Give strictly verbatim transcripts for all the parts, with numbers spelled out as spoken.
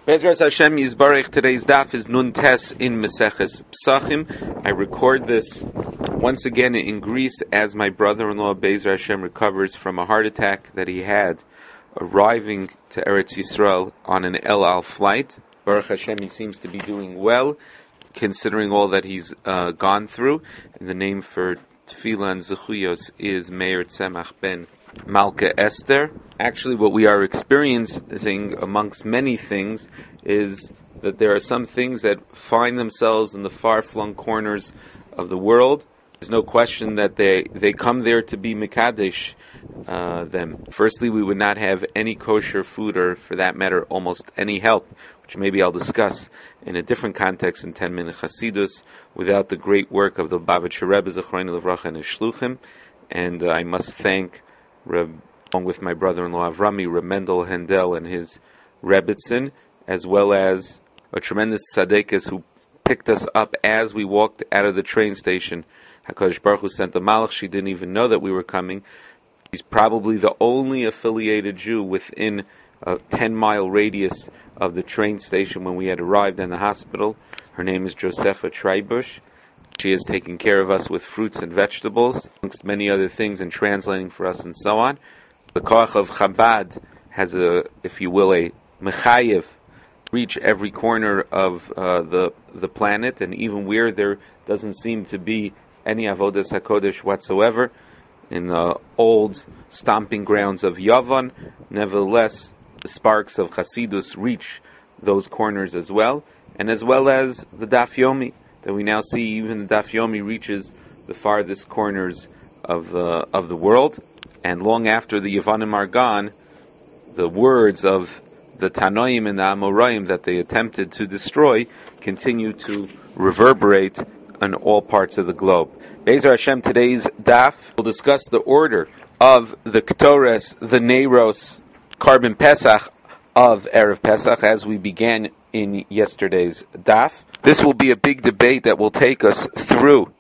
Bezras Hashem Yisbarech. Today's daf is Nun Tes in Meseches Psachim. I record this once again in Greece as my brother-in-law Bezras Hashem recovers from a heart attack that he had arriving to Eretz Yisrael on an El Al flight. Baruch Hashem, he seems to be doing well, considering all that he's uh, gone through. And the name for Tefillah and Zechuyos is Meir Tzemach ben Malka Esther. Actually, what we are experiencing amongst many things is that there are some things that find themselves in the far-flung corners of the world. There's no question that they, they come there to be Mekadesh uh, them. Firstly, we would not have any kosher food, or for that matter, almost any help, which maybe I'll discuss in a different context in ten minute Chasidus, without the great work of the Bavitcher Rebbe, Zechroinu Levracha, and his Shluchim. And uh, I must thank Reb, along with my brother-in-law Avrami, Reb Mendel Hendel and his Rebbitzin, as well as a tremendous tzaddikus who picked us up as we walked out of the train station. HaKadosh Baruch Hu sent the Malach. She didn't even know that we were coming. He's probably the only affiliated Jew within a ten-mile radius of the train station when we had arrived in the hospital. Her name is Josepha Treibush. She is taking care of us with fruits and vegetables, amongst many other things, and translating for us and so on. The Koach of Chabad has a, if you will, a mechayev, reach every corner of uh, the the planet, and even where there doesn't seem to be any avodas hakodesh whatsoever, in the old stomping grounds of Yavan, nevertheless, the sparks of Chasidus reach those corners as well, and as well as the Daf Yomi, that we now see even the Daf Yomi reaches the farthest corners of the of the world. And long after the Yavanim are gone, the words of the Tanoim and the Amoraim that they attempted to destroy continue to reverberate on all parts of the globe. Be'ezer Hashem, today's daf will discuss the order of the Ketores, the Neiros, Korban Pesach of Erev Pesach, as we began in yesterday's daf. This will be a big debate that will take us through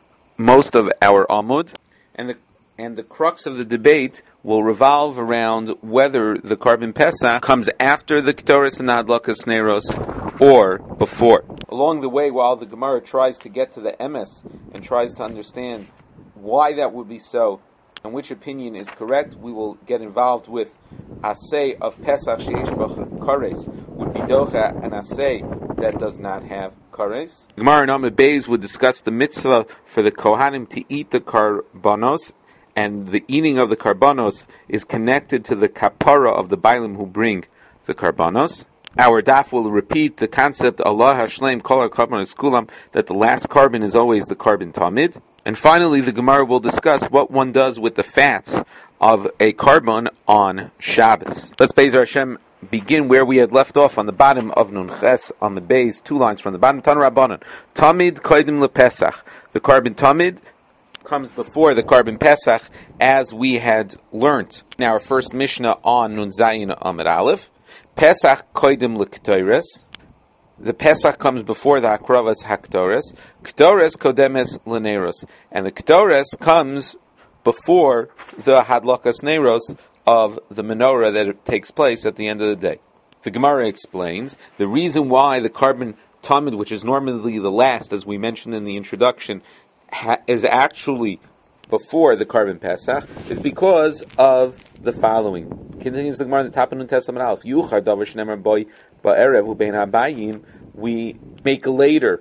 most of our Amud, and the and the crux of the debate will revolve around whether the Korban Pesach comes after the Ketores and Adlakas Neiros or before. Along the way, while the Gemara tries to get to the emes and tries to understand why that would be so and which opinion is correct, we will get involved with asay of Pesach sheish b'ch kares would be docha, an asay that does not have kares. Gemara in Amud Beis would discuss the mitzvah for the Kohanim to eat the karbanos, and the eating of the karbanos is connected to the kapara of the bailim who bring the karbanos. Our daf will repeat the concept Allah Hashlem Kol HaKarbanos Kulam, that the last carbon is always the carbon tamid. And finally, the Gemara will discuss what one does with the fats of a carbon on Shabbos. Let's Be'ezer Hashem begin where we had left off on the bottom of Nun Ches on the base, two lines from the bottom. Tan Rabbanon Tamid Kodim LePesach. The carbon tamid comes before the Korban Pesach, as we had learnt in our first Mishnah on Nun Zayin Amud Aleph. Pesach koidim l'ktores. The Pesach comes before the Akravas HaKtores. Ktores kodemes l'neiros. And the Ktores comes before the Hadlakas Neiros of the menorah that takes place at the end of the day. The Gemara explains the reason why the Korban Tamid, which is normally the last, as we mentioned in the introduction, ha- is actually before the Korban Pesach, is because of the following. Continues the Gemara in the top of Nun Tes Amud Aleph. Yuchar davar shneimar boy ba'erev u'bein habayim. We make later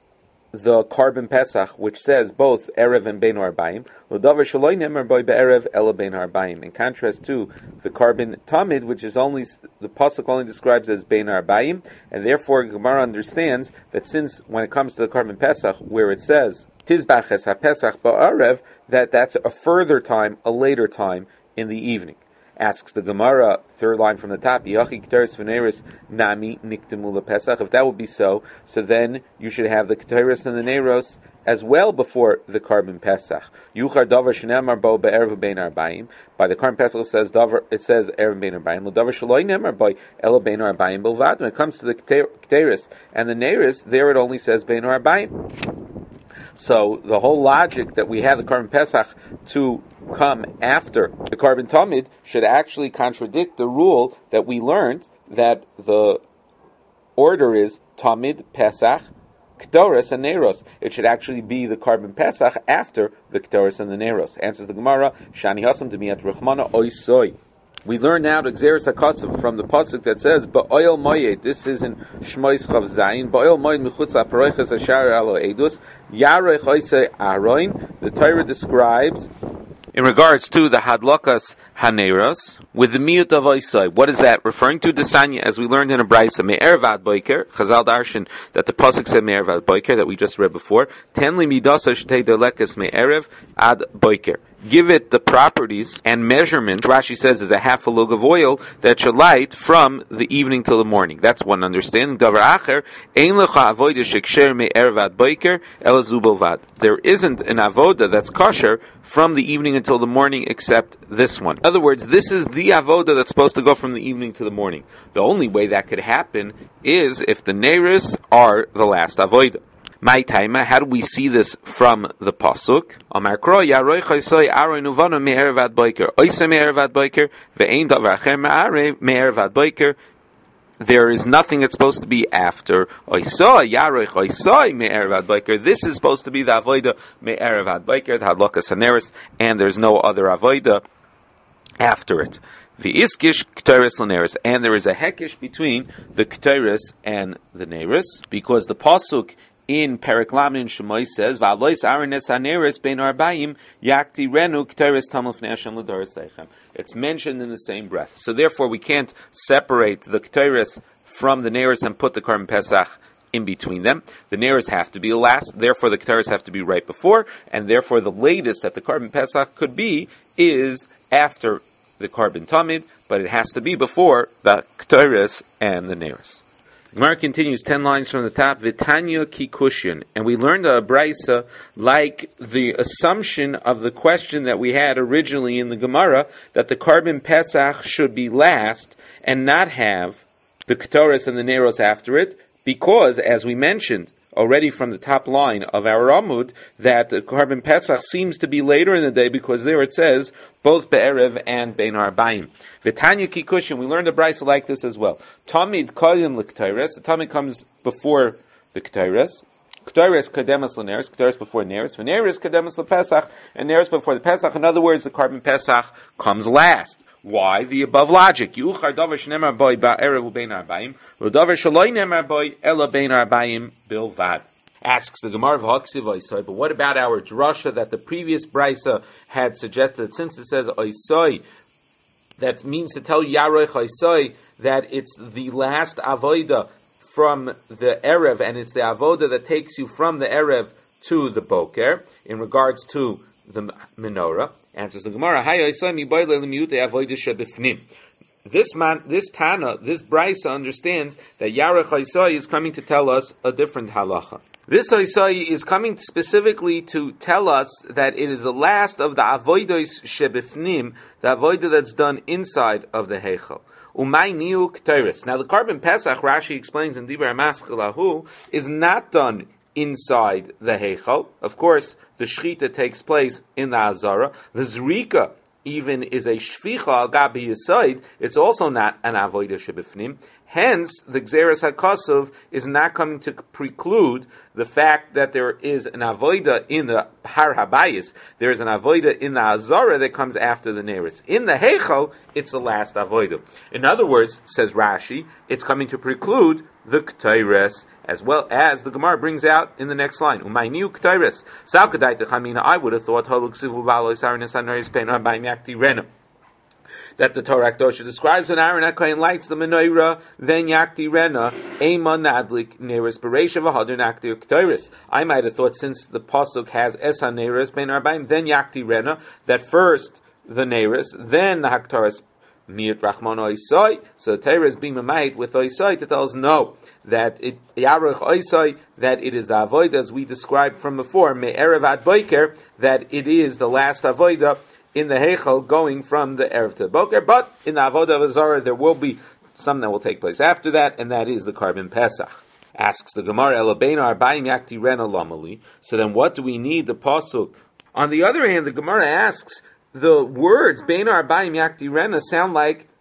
the Korban Pesach, which says both erev and bein harbayim. L'davar shaloi neimar boy ba'erev ela bein harbayim. In contrast to the Korban Tamid, which is only the pasuk only describes as bein harbayim, and therefore Gemara understands that since when it comes to the Korban Pesach, where it says Tizbaches HaPesach ba'arev, that that's a further time, a later time in the evening. Asks the Gemara, third line from the top, Yachi Ketores v'Neiros nami nikdemu lePesach. If that would be so, so then you should have the Ketores and the Neiros as well before the Korban Pesach. Yuchar davar shneimar bo be'erev bein harbayim. By the Korban Pesach it says davar, it says erev bein harbayim. L'davar shaloi neimar bo ela bein harbayim bilvad. When it comes to the Ketores and the Neiros, there it only says bein harbayim. So the whole logic that we have the Korban Pesach to come after the Korban Tamid should actually contradict the rule that we learned that the order is Tamid, Pesach, K'toris, and Neiros. It should actually be the Karban Pesach after the K'toris and the Neiros. Answers the Gemara, Shani Hasam Demiat Rechmana Oisoi. We learn now to Xeris HaKasav from the pasuk that says, Ba'oil Moyed, this is in Shmois Chav Zayin, Ba'oil Moyed Mechutz HaParoiches Ashar Alo Eidus, Yarech Oisei Aroin. The Torah describes, in regards to the Hadlakas Haneros, with the Miyut of Oisai. What is that referring to? Desanya, as we learned in a Braisa, Me'er Vad Boiker, Chazal Darshan, that the pasuk said Me'er Vad Boiker, that we just read before, Tenli Midasa Shtei Dolekes Me'erev Ad Boiker. Give it the properties and measurement, Rashi says, is a half a lug of oil that should light from the evening till the morning. That's one understanding. Davar acher, ein lecha avoda sheksher me'er vad boiker el zubel vad. There isn't an avoda that's kosher from the evening until the morning except this one. In other words, this is the avoda that's supposed to go from the evening to the morning. The only way that could happen is if the neiros are the last avoda. My taima, how do we see this from the pasuk? Amar kro yaroy chaysoi aroy nuvana me'er vad boiker oise me'er vad boiker ve'ein davar acher me'are me'er vad boiker. There is nothing that's supposed to be after oisoi yaroy chaysoi me'er vad boiker. This is supposed to be the avoda me'er vad boiker, the hadlakas haneris, and there's no other avoda after it. The iskish k'toris l'neris, and there is a hekish between the k'toris and the neris, because the pasuk in Perek Lamed Shemoi says, "Va'alois arenes haneres bein arbaim yakti renu k'teres tamul fnei Hashem l'doros seichem." It's mentioned in the same breath. So therefore, we can't separate the k'teres from the neres and put the Karban Pesach in between them. The neres have to be last. Therefore, the k'teres have to be right before, and therefore, the latest that the Karban Pesach could be is after the Karban Tamid, but it has to be before the k'teres and the neres. Gemara continues ten lines from the top, Vitanya Kikushin, and we learned a Braisa like the assumption of the question that we had originally in the Gemara, that the Karban Pesach should be last and not have the Ketoris and the Neros after it, because, as we mentioned already from the top line of our Amud, that the Karban Pesach seems to be later in the day, because there it says both Be'erev and Bein Arbaim. Vitanya Kikushin, we learned a Braisa like this as well. Tamid koyim l'k'tayres, the Tamid comes before the K'tayres. K'tayres kademas l'neres, K'tayres before neres. V'neres kademas l'pesach, and neres before the Pesach. In other words, the Karban Pesach comes last. Why? The above logic. Yuchar davar shnemar boy ba'erev u'bein arbaim, v'davar shaloi nemar boy ela bein arbaim bilvad. Asks the Gemara v'haksiv oisoi, but what about our drasha that the previous Braisa had suggested, since it says oisoi, that means to tell Yaroy Chaysoi that it's the last avoda from the Erev, and it's the avoda that takes you from the Erev to the Boker, in regards to the menorah. Answers the Gemara, This man, this Tana, this Braisa understands that Yaroy Chaysoi is coming to tell us a different halacha. This Haisai is coming specifically to tell us that it is the last of the avodos shebifnim, the avodah that's done inside of the heichal. Umay niu k'teres. Now the Karban Pesach, Rashi explains in Dibur HaMaschil, is not done inside the heichal. Of course, the shechita takes place in the Azara. The Zrika even is a shvicha al gabi yisayid. It's also not an avodah shebifnim. Hence, the Xeris HaKasav is not coming to preclude the fact that there is an avoida in the Har Habayis. There is an avoida in the Azara that comes after the Neris. In the Heichal, it's the last avoida. In other words, says Rashi, it's coming to preclude the K'tayres, as well as the Gemara brings out in the next line. Umayniu K'tayres. Salkadai Techamina, I would have thought, Holuk Sivu Balo Isarinus Anoris Pein Arbaim Yakti Rena, that the Torah Kedosha describes when Aaron HaKohen lights the menorah, then Yakti Rena, Eiman Nadlik, Neres Bereisha V'Hadur Nakti K'toris. I might have thought, since the Pasuk has Esa Neres Ben Arbaim, then Yakti Rena, that first the Neres, then the Haktoris, Miat Rachman Oisai. So the Torah is being mamait with Oisai to tell us no, that it Yaruch Oisai, that it is the Avodah as we described from before, Me'erev Ad Boiker, that it is the last Avodah in the Heichel going from the Erev to the Boker, but in the Avodah of Azara there will be some that will take place after that, and that is the Karban Pesach. Asks the Gemara, Elabein Arbaim Yakti Rena Lamali. So then what do we need the Pasuk? On the other hand, the Gemara asks, the words Bein Arbaim Yakti Rena sound like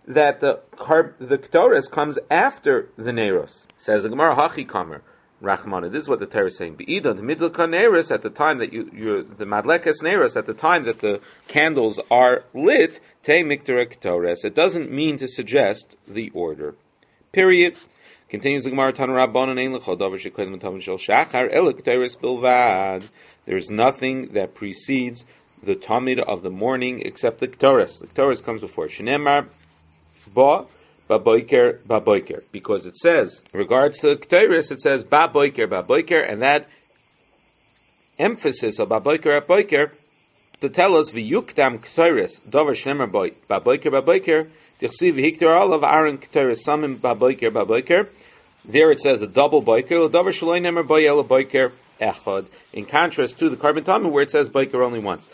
that the carb, the Ketores comes after the Neiros. Says the Gemara, Hachi Kamer, Rachmana. This is what the Torah is saying. Be'idah, the Midlaka Neiros, at the time that you, you the Madlekas Neiros, at the time that the candles are lit, Te Mikdara Ketores. It doesn't mean to suggest the order. Period. Continues the Gemara, Tanu Rabbanan Ein L'chol Davar Shekodim L'Tamid Shel Shachar Ela Ketores Bilvad. There's nothing that precedes the Tamid of the morning except the Ketores. The Ketores comes before. Shenemar Ba Ba Boiker Ba Boiker. Because it says, in regards to the Ketores, it says Ba Boiker Ba Boiker, and that emphasis of Ba Boiker Ba Boiker to tell us V'yukdam Ketores Davar Shenemar Ba Boiker Ba Boiker Tichsi V'hikter Olav Aaron Ketores Samim Ba Boiker Ba Boiker. There it says a double Boiker Davar Shaloi Nemer Ba Yela Boiker Echad, in contrast to the carbon tamid where it says biker only once.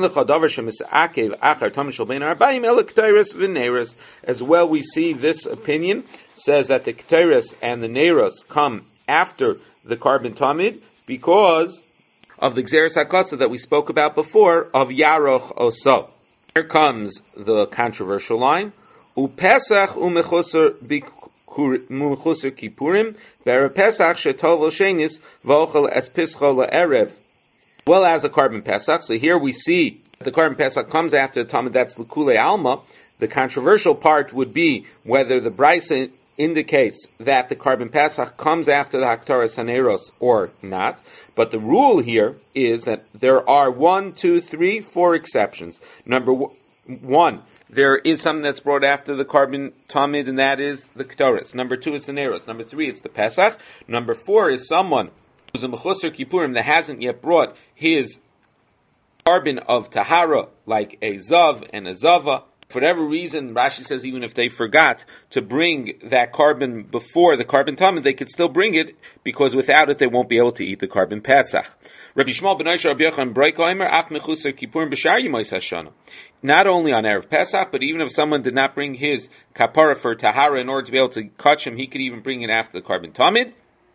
As well, we see this opinion says that the Ketores and the Neiros come after the carbon tamid because of the Gzeres HaKatsa that we spoke about before of Yaroch Oso. Here comes the controversial line: Upesach umechusar Mumchusar Kippurim, Ber Pesach Shetol Shenis Vochel Es Pischo Erev. Well, as a carbon Pesach, so here we see the carbon Pesach comes after the Talmud. That's L'Kulei Alma. The controversial part would be whether the Brisa indicates that the carbon Pesach comes after the Haktaras Haneros or not. But the rule here is that there are one, two, three, four exceptions. Number one, there is something that's brought after the carbon tamid, and that is the Ketores. Number two is the Neiros. Number three, it's the Pesach. Number four is someone who's a Mechusar Kippurim that hasn't yet brought his carbon of Tahara, like a Zav and a Zava. For whatever reason, Rashi says even if they forgot to bring that carbon before the carbon tamid, they could still bring it, because without it they won't be able to eat the carbon Pesach. Rabbi Shmuel ben Aisha Rabbi Yochanan Breik Omer Af Mechusar Kippurim B'Shar Yemos Hashana. Not only on Erev Pesach, but even if someone did not bring his kapara for Tahara in order to be able to catch him, he could even bring it after the carbon tamid.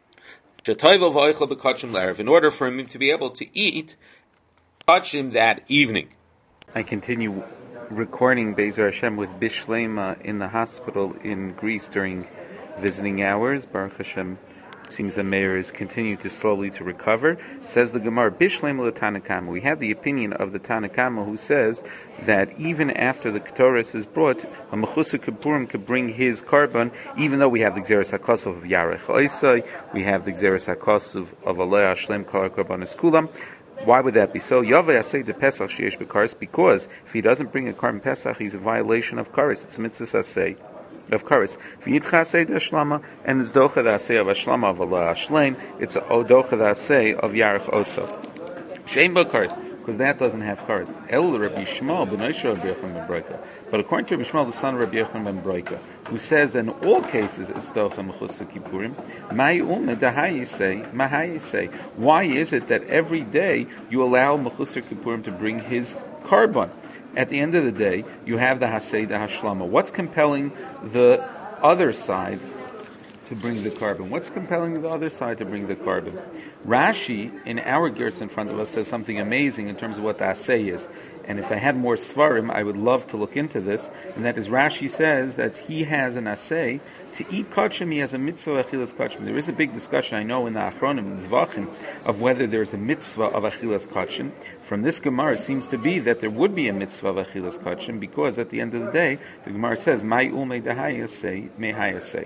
In order for him to be able to eat, catch him that evening. I continue recording Be'ezer Hashem with Bishlema in the hospital in Greece during visiting hours. Baruch Hashem, it seems the mayor is continuing to slowly to recover. Says the Gemara, Bishlema l'Tanakama. We have the opinion of the Tanakama who says that even after the Ketores is brought, a Mechusar Kippurim could bring his carbon, even though we have the Gzeres HaKosov of Yarech Oisai, we have the Gzeres HaKosov of Alei Hashlem Kol HaKarbanos Kulam. Why would that be so? Yaveh Asay de Pesach sheyesh b'karis, because if he doesn't bring a carbon Pesach, he's in violation of karis. It's a mitzvah asay of karis. V'yitcha asay de Ashlama, and it's docha the asay of Ashlama of Allah Ashlein. It's a docha the asay of Yarech Oso. Shein b'karis, because that doesn't have karis. El Rabbi Shmuel ben Aisha Rabbi Yochanan ben Broika. But according to Rabbi Shmuel, the son of Rabbi Yochanan ben Broika, who says that in all cases it's docha mechusar kippurim, mai ume dahayisei mahayisei. Why is it that every day you allow mechusar kippurim to bring his carbon? At the end of the day, you have the hasei the hashlama. What's compelling the other side to bring the carbon? What's compelling the other side to bring the carbon? Rashi, in our gears in front of us, says something amazing in terms of what the asay is. And if I had more svarim, I would love to look into this. And that is, Rashi says that he has an asay to eat kachim. He has a mitzvah achilas kachim. There is a big discussion, I know, in the Achronim, Zvachim, of whether there's a mitzvah of achilas kachim. From this Gemara, it seems to be that there would be a mitzvah of achilas kachim, because at the end of the day, the Gemara says, Mai ulmei dahayasei mehayasei.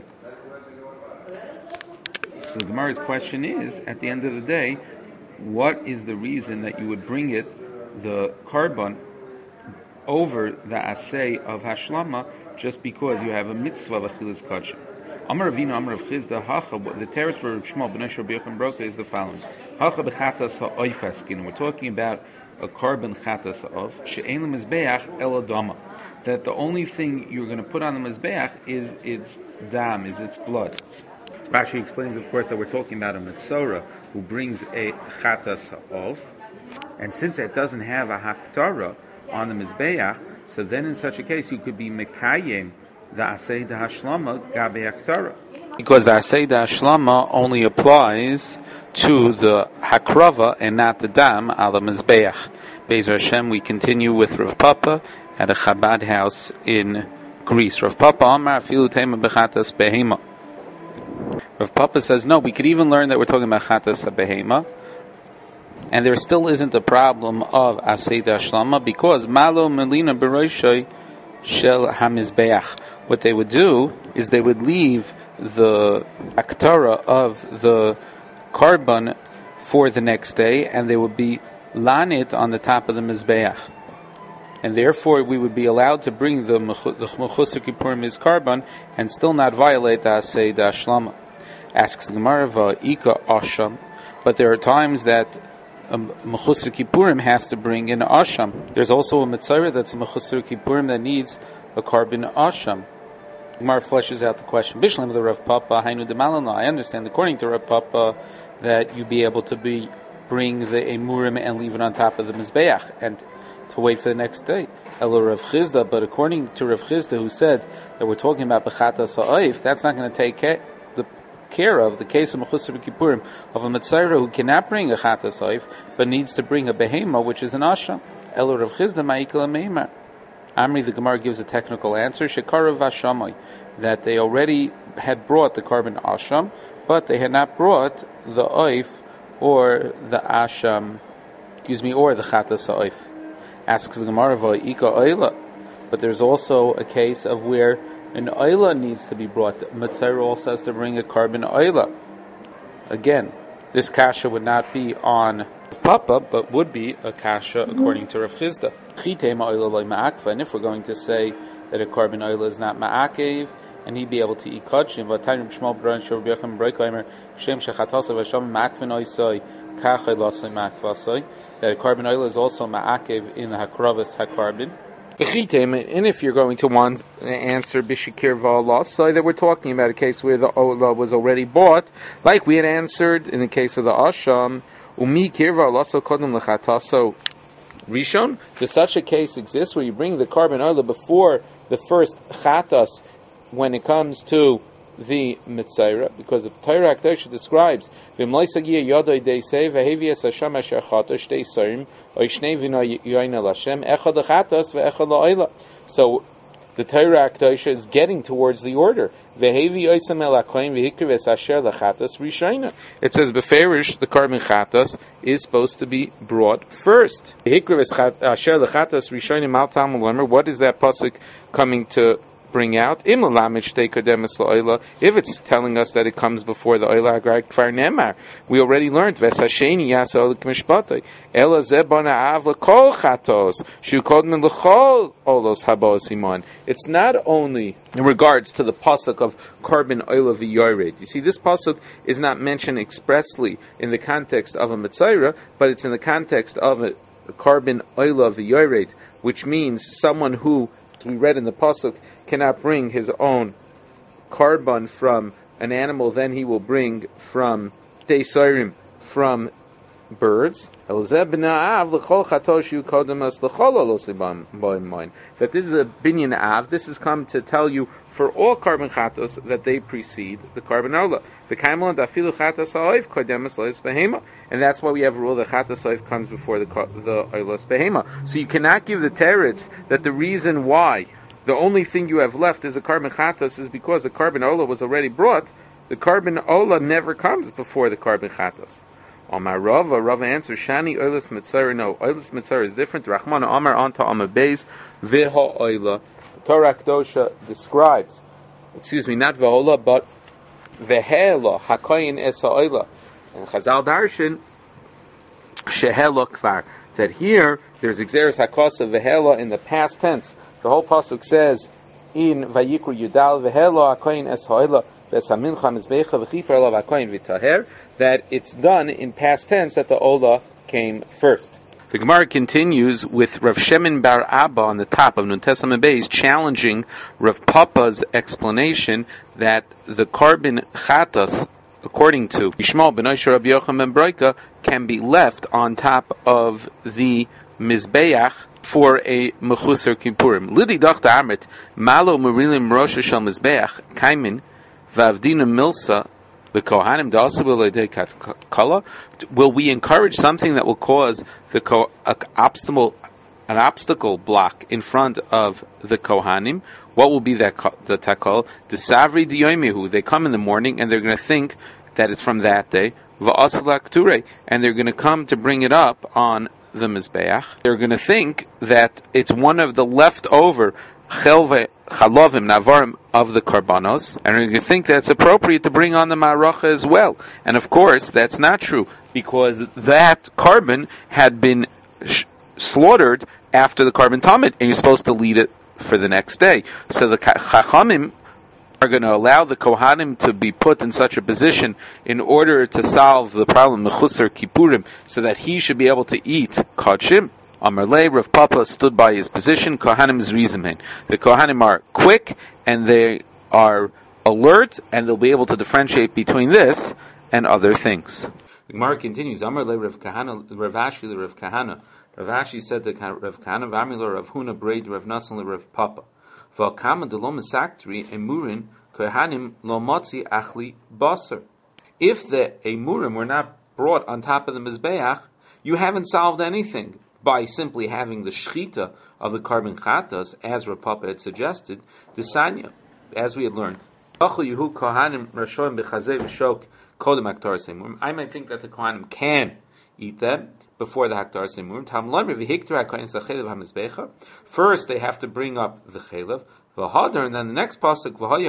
So the Gemara's question is, at the end of the day, what is the reason that you would bring it, the carbon, over the asay of hashlama, just because you have a mitzvah of achilas kachim? Amar Ravina, Amar Rav Chizda, Hacha, the teretz for Rav Shmuel ben Aisha Rabbi Yochanan ben Broika is the following: Hacha b'chatas ha'oifas skin. We're talking about a carbon chatas of she'ein l'mizbeach el adama. That the only thing you're going to put on the mizbeach is its dam, is its blood. Rashi explains, of course, that we're talking about a metzora who brings a chatas ha'ov, and since it doesn't have a haktara on the mizbeach, so then in such a case you could be mekayim the asay da hashlama gabe haktara, because the asay da hashlama only applies to the hakrava and not the dam ala mizbeach. Be'ezer Hashem, we continue with Rav Papa at a Chabad house in Greece. Rav Papa Amar Afilu Tema Bechatas Behema. Rav Papa says, no, we could even learn that we're talking about Chatas HaBehema, and there still isn't a problem of Aseh Dashlama, because Malo Melina Beroishay Shel HaMizbeach. What they would do is they would leave the Aktara of the carbon for the next day, and they would be lanit on the top of the Mizbeach. And therefore we would be allowed to bring the Mechusar Kippurim is carbon and still not violate the Aseh Dashlama. Asks the Gemara, Ika Asham, but there are times that a Mechusar Kippurim has to bring in Asham. There's also a Mitzvah that's a Mechusar Kippurim that needs a carbon Asham. Gemara fleshes out the question. Bishlam the Rav Papa, Hainu de Malana. I understand, according to Rav Papa, that you be able to be bring the Emurim and leave it on top of the Mizbeach and to wait for the next day. Elo Rav Chizda, but according to Rav Chizda, who said that we're talking about Bechatas Ha'oif, that's not going to take care the care of the case of Mechusar Kippurim of a Mitzvah who cannot bring a Chatas Ha'oif, but needs to bring a Behema, which is an Asham. Elo Rav Chizda Ma'ikal Meimar. Amri, the Gemara gives a technical answer, Shekarav Vashamai, that they already had brought the carbon Asham, but they had not brought the Oif or the Asham, excuse me, or the Chatas Ha'oif. Asks the Gemara, Va'ika Oila, but there's also a case of where an Oila needs to be brought. Mitzvah also has to bring a carbon Oila. Again, this kasha would not be on Papa, but would be a kasha according to Rav Chizda. And if we're going to say that a carbon oil is not ma'akev, and he'd be able to eat kachim, that a carbon oil is also ma'akev in the hakravas hakarbin. And if you're going to want to answer bishikir v'alasai, that we're talking about a case where the ola was already bought, like we had answered in the case of the asham, umi kirva alaso kodem lechataso rishon. Does such a case exist where you bring the carbon oil before the first chatas when it comes to the mitzayra? Because the Torah Akdosha describes v'mloisagia yodoi deisei v'hevias Hashem asher chatosh deisarim oishnei v'no yoyna l'Hashem echad chatas ve'echad la'oila. So the Torah Akdosha is getting towards the order. V'hevi oisam el hakoyin v'hikrives asher l'chatas rishayna. It says beferish the carbon chatas is supposed to be brought first. V'hikrives asher l'chatas rishayna mal talmud lemer. What is that pasuk coming to bring out? If it's telling us that it comes before the oila agrar kfar nemar, we already learned vesasheni yasa olik mishpatay ela zebana av lekol chatos shu kodmen lechol olos habos imon. It's not only in regards to the pasuk of carbon oila v'yored. You see, this pasuk is not mentioned expressly in the context of a mitzayra, but it's in the context of a carbon oila v'yored, which means someone who, we read in the pasuk, cannot bring his own carbon from an animal, then he will bring from deisarim, from birds. That this is a binyan av. This has come to tell you for all carbon chatos that they precede the carbon ola. And that's why we have a rule that chatas oif comes before the the oilas behema. So you cannot give the teretz that the reason why the only thing you have left is a carbon chatas is because the carbon ola was already brought. The carbon ola never comes before the carbon chatas. Omar Rava, Rava answers, Shani oilas mitzvah. No, oilas mitzvah is different. Rachman Omar Anta Amar Beis Veha Oila. Torah Kedosha describes, excuse me, not Vehola, but Vehela Hakoyin Esa Oila. And Chazal Darshan Shehela Kvar. That here there's Xeris Hakosa Vehela in the past tense. The whole pasuk says in Vayikru Yudal Vehela Hakoyin Esa Oila Vesamincha Mizbecha V'chiper Elav Hakoyin V'taher, that it's done in past tense, that the Ola came first. The Gemara continues with Rav Shemin Bar Abba on the top of Nun Tes Amud Beis challenging Rav Papa's explanation that the carbon chatas, according to Yishmael ben Oisha Rabbi Yochanan ben Broika, can be left on top of the Mizbeach for a Mechusar Kippurim. Lidi Dachta Amrit Malo Murilim Rosh Shel Mizbeach Kaimin Vavdina Milsa. The Kohanim Kala. Will we encourage something that will cause the ko- a obstacle, an obstacle block in front of the Kohanim? What will be that the takal? The savri diyomihu. They come in the morning and they're going to think that it's from that day. Va'asalak ture, and they're going to come to bring it up on the mizbeach. They're going to think that it's one of the leftover chelve chalovim navarim of the karbanos, and they're going to think that it's appropriate to bring on the ma'aracha as well. And of course, that's not true, because that carbon had been sh- slaughtered after the carbon tamid, and you're supposed to lead it for the next day. So the chachamim are going to allow the kohanim to be put in such a position in order to solve the problem mechusar kippurim, so that he should be able to eat kodshim. Amar lei, Rav Papa stood by his position. Kohanim is rizamen. The kohanim are quick and they are alert, and they'll be able to differentiate between this and other things. The Gemara continues. Amar lei Rav Kahana, Rav Ashi le Rav Kahana. Rav Ashi said to Rav Kahana, V'amilo Rav Huna braid Rav Nasan le Rav Papa. V'alkama de lo mesaktri emurin kohanim lo motzi achli baser. If the emurim were not brought on top of the mizbeach, you haven't solved anything by simply having the shchita of the carbon chatas, as Rav Papa had suggested. The sanya, as we had learned, I might think that the kohanim can eat them before the haktar semurim. First, they have to bring up the chelev, and then the next pasuk,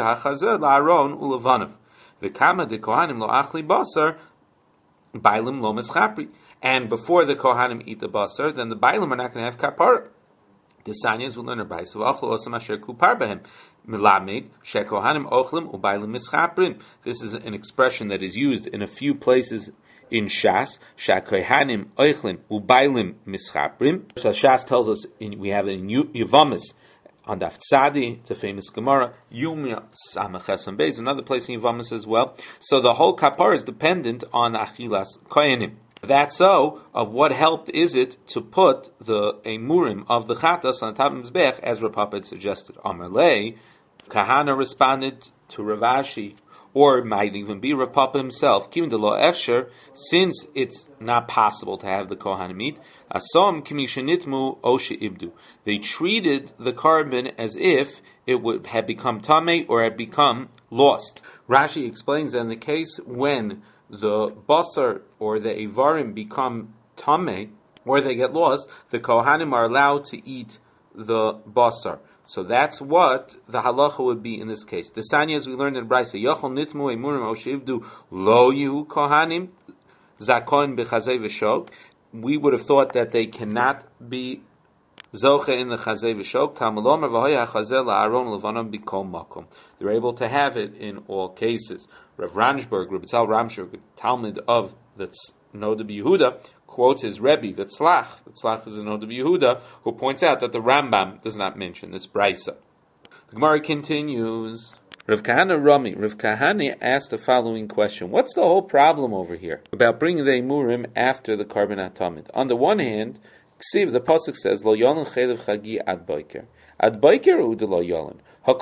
la'aron u'levanav. V'kama de kohanim lo achli basar, bailim lo meschapri. And before the kohanim eat the basar, then the bailim are not going to have kapara. The sanyas will learn a brayso v'achlu osam asher kupar behem milamed shekohanim ochlim u'bailim mischaprin. This is an expression that is used in a few places in Shas. Shekohanim ochlin u'bailim mischaprin. So Shas tells us in, we have it in Yevamis on Daf Tzadi. It's a famous Gemara. Yumia Samachesam Beis, another place in Yevamis as well. So the whole kapara is dependent on achilas kohanim. That's so, of what help is it to put the emurim of the chatas on top of the mizbech, as Rav Papa had suggested? Amar lei, Kahana responded to Rav Ashi, or it might even be Rav Papa himself, Kim de lo efsher, since it's not possible to have the kohanim eat, asom kimishanitmu oshi ibdu. They treated the carbon as if it would have become tamei or had become lost. Rashi explains that in the case when the basar or the ivarim become tamei, or they get lost, the kohanim are allowed to eat the basar. So that's what the halacha would be in this case. The sanya, as we learned in Brayso, Yochel nitmu emurim oshivdu lo yu kohanim zakon b'chazei v'shok. We would have thought that they cannot be zoche in the chazei v'shok. Tamalom v'hoya chazei la'aron levanom b'kol makom. They're able to have it in all cases. Rav Ranshberg, Rav Tzal Ramshberg, Talmud of the Noda B'Yehuda, quotes his Rebbe, the Tzlach. The Tzlach is the Noda B'Yehuda, who points out that the Rambam does not mention this brayso. The Gemara continues. Rav Kahana Rami, Rav Kahana asked the following question: what's the whole problem over here about bringing the emurim after the carbon atomid? On the one hand, Ksiv, the pasuk says, Lo yolin chelev chagi ad boiker. Ad boiker u de lo yolin. On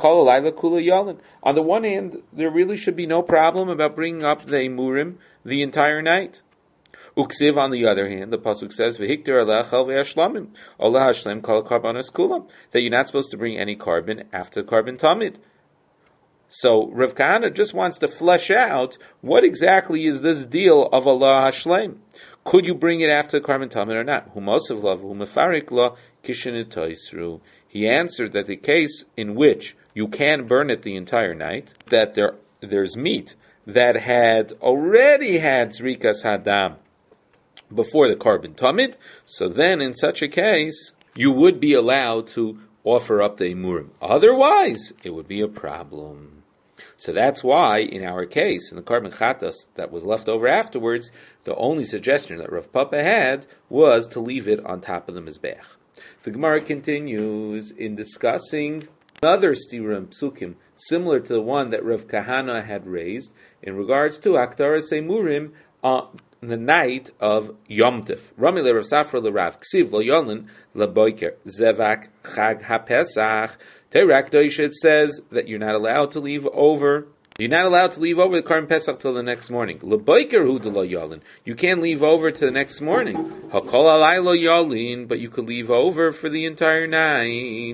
the one hand, there really should be no problem about bringing up the emurim the entire night. Uksiv, on the other hand, the pasuk says, "V'hikter alechel ve'ashlamim, ola hashlem kol karbanos kulam," that you're not supposed to bring any carbon after carbon tamid. So Rav Kahana just wants to flesh out what exactly is this deal of Allah hashlem. Could you bring it after carbon tamid or not? Humosav lav humefarik la kishenitoisru. He answered that the case in which you can burn it the entire night, that there there's meat that had already had zrikas hadam before the carbon tamid, so then in such a case, you would be allowed to offer up the emurim. Otherwise, it would be a problem. So that's why, in our case, in the carbon chatas that was left over afterwards, the only suggestion that Rav Papa had was to leave it on top of the mizbech. The Gemara continues in discussing another stiram psukim, similar to the one that Rav Kahana had raised, in regards to Aktaras Emurim on the night of Yom Tif. Rami le Rav Safra le Rav, Ksiv lo yolin le boiker, zevak chag ha-pesach. Terak Doish, it says that you're not allowed to leave over You're not allowed to leave over the Karban Pesach till the next morning. L'boiker hu de lo yolin. You can't leave over to the next morning. Hakol alay lo yolin, but you could leave over for the entire night.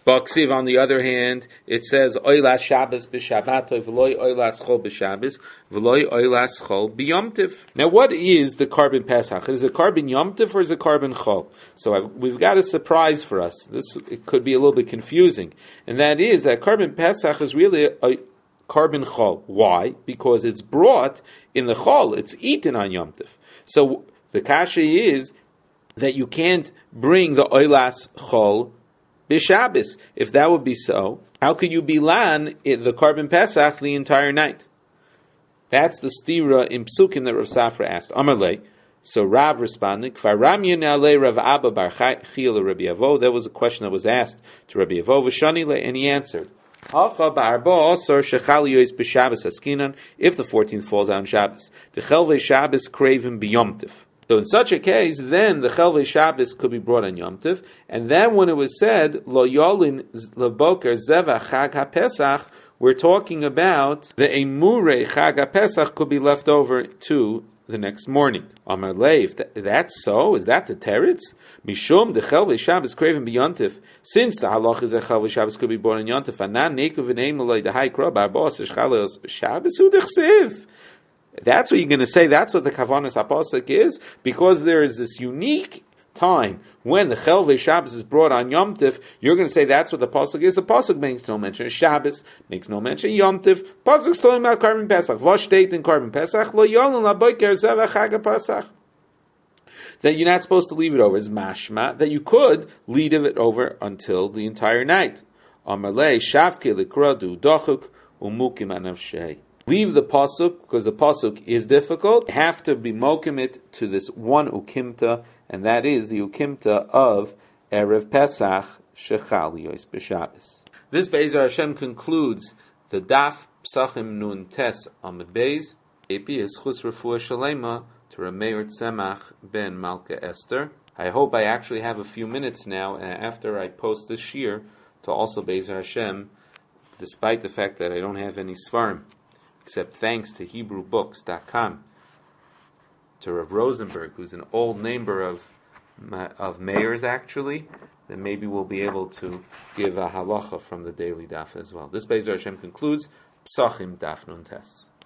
Baksiv, on the other hand, it says Oilas Shabbos b'Shabbatov v'loy Oilas Chol b'Shabbos v'loy Oilas Chol b'Yomtiv. Now, what is the Korban Pesach? Is it Korban Yomtiv or is it Korban Chol? So I've, we've got a surprise for us. This it could be a little bit confusing, and that is that Korban Pesach is really a, a Korban Chol. Why? Because it's brought in the Chol. It's eaten on Yomtiv. So the kasha is that you can't bring the Oilas Chol b'Shabbos. If that would be so, how could you be lan the Korban Pesach the entire night? That's the stira in Psukim that Rav Safra asked. Amalei. So Rav responded, Kfar Ramya Ne'alei Rav Abba Bar Chila Rabbi Avo. That was a question that was asked to Rabbi Avo. V'shanile, and he answered, Hacha ba'arba asar shechali yois b'Shabbos askinan. If the fourteenth falls on Shabbos, the Chelvei Shabbos craven b'Yomtiv. So in such a case, then the Chelvei Shabbos could be brought on Yom Tov, and then when it was said, Lo Yolin Leboker Zeva Chag HaPesach, we're talking about the Emure Chag HaPesach could be left over to the next morning. Amar Leif, that's so? Is that the teretz? Mishum the Chelvei Shabbos craven b'Yontif. Since the halach is that Chelvei Shabbos could be born on Yontif, Anan Neku v'neim l'loi dehai krab arbos eshchalos b'Shabbos udechsiv. That's what you're going to say. That's what the Kavanas HaPasuk is, because there is this unique time when the Chelvei Shabbos is brought on Yom Tiv. You're going to say that's what the Pasuk is. The Pasuk makes no mention of Shabbos, makes no mention of Yom Tiv. Pasuk's talking about Korban Pesach. What state in Korban Pesach? Lo yolun laboker zeva chag Pesach. That you're not supposed to leave it over is mashma, that you could leave it over until the entire night. Amalei shavke likradu dochuk umukim anav shei. Leave the pasuk, because the pasuk is difficult. You have to be mokimit to this one ukimta, and that is the ukimta of Erev Pesach Shechal Yos B'Shabbos. This Be'ezer Hashem concludes the Daf Psachim Nun Tes Amud Beis. Epi is Chus Refuah Shalema to Rameir Tzemach Ben Malka Esther. I hope I actually have a few minutes now, after I post this shir, to also Be'ezer Hashem, despite the fact that I don't have any Svarim, except thanks to Hebrew Books dot com, to Rav Rosenberg, who's an old neighbor of of Meir's actually, then maybe we'll be able to give a halacha from the daily daf as well. This Be'ezer Hashem concludes Psachim Daf Nun Tes.